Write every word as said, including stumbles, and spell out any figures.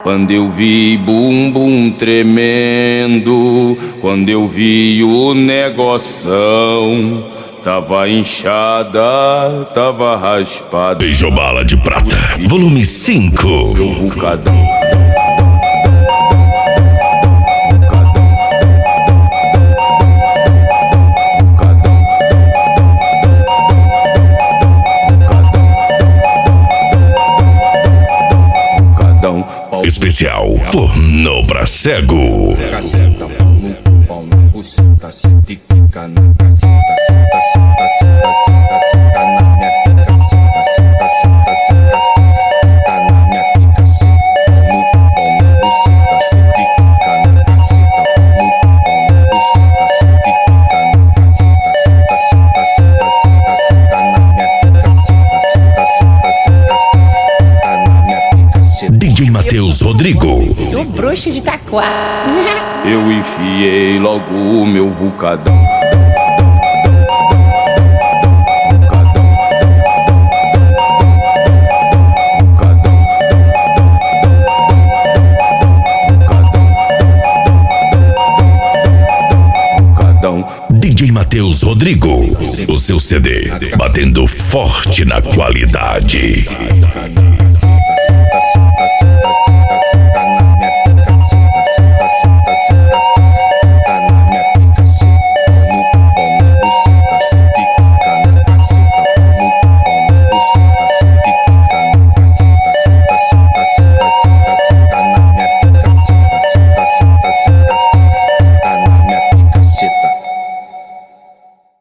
Quando eu vi bumbum tremendo, quando eu vi o negoção, tava inchada, tava raspada. Beijobala de Prata, volume cinco. O vulcadão. Especial Pornô pra Cego. D J Matheus Rodrigo, o bruxo de Itaquá. Eu enfiei logo o meu vulcadão. D J Matheus Rodrigo, o seu C D, batendo forte na qualidade. Tá, tá, tá, tá, tá.